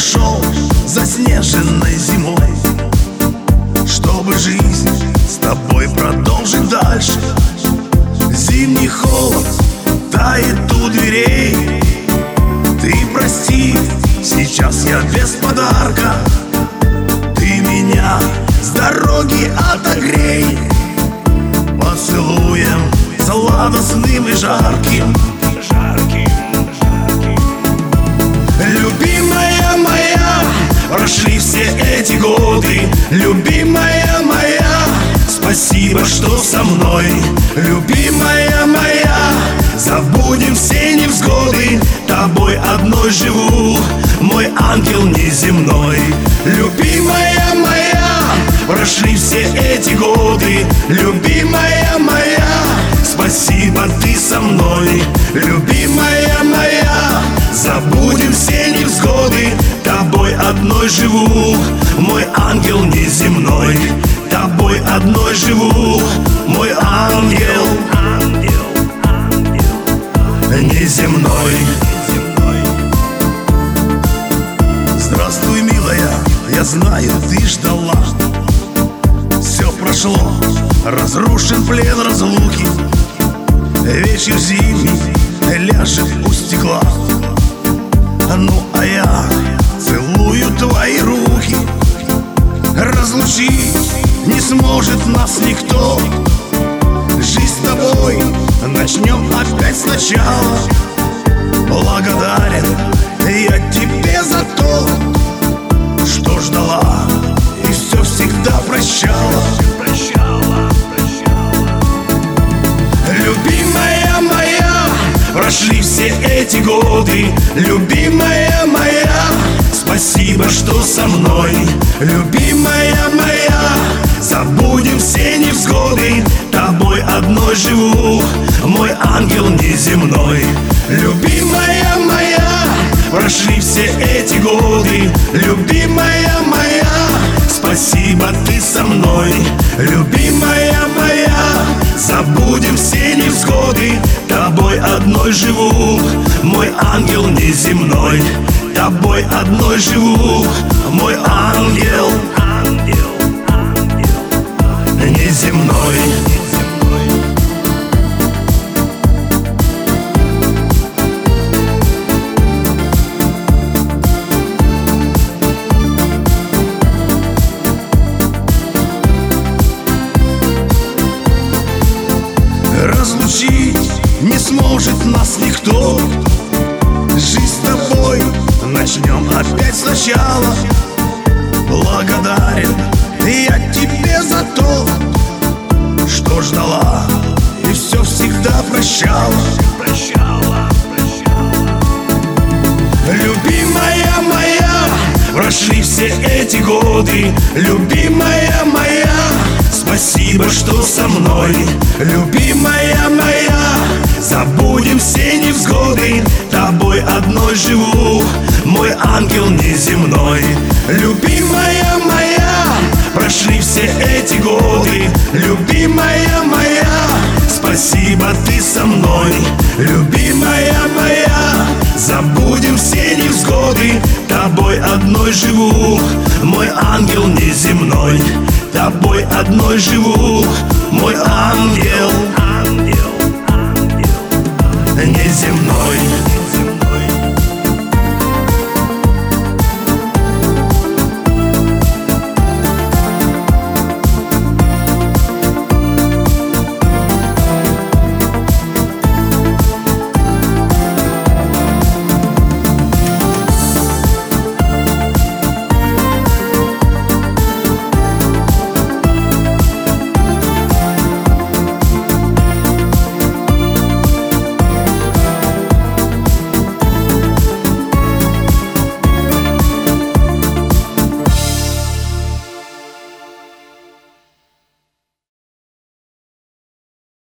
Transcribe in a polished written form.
пришел заснеженной зимой, чтобы жизнь с тобой продолжить дальше. Зимний холод тает у дверей. Ты прости, сейчас я без подарка. Ты меня с дороги отогрей поцелуем сладостным и жарким. Любимая моя, прошли все эти годы. Любимая моя, спасибо, что со мной. Любимая моя, забудем все невзгоды. Тобой одной живу, мой ангел неземной. Любимая моя, прошли все эти годы. Любимая моя, спасибо, ты со мной. Любимая моя, забудем все невзгоды. Тобой одной живу, мой ангел неземной. Тобой одной живу, мой ангел неземной. Здравствуй, милая, я знаю, ты ждала. Все прошло, разрушен плен разлуки. Вечер зимний ляжет у стекла. Ну а я целую твои руки. Разлучить не сможет нас никто. Жизнь с тобой начнем опять сначала. Благодарен я тебе за то, что ждала и все всегда прощала. Любимая моя, прошли все эти годы. Любимая моя, спасибо, что со мной. Любимая моя, забудем все невзгоды. Тобой одной живу, мой ангел неземной. Любимая моя, прошли все эти годы. Любимая моя, спасибо, ты со мной. Любимая моя, забудем все невзгоды. Тобой одной живу, мой ангел неземной. Тобой одной живу, мой ангел неземной. Разлучить не сможет нас никто. Жизнь с тобой начнем опять сначала. Благодарен я тебе за то, что ждала и все всегда прощала. Любимая моя, прошли все эти годы. Любимая моя, спасибо, что со мной. Любимая моя, забудем все невзгоды. Тобой одной живу, мой ангел неземной. Любимая моя, прошли все эти годы. Любимая моя, спасибо, ты со мной. Любимая моя, забудем все невзгоды. Тобой одной живу, мой ангел неземной. Тобой одной живу, мой ангел неземной.